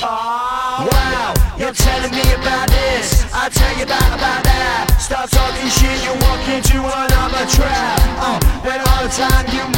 Wow, you're telling me about this, I tell you about that. Start talking shit, you walk into another trap. But all the time you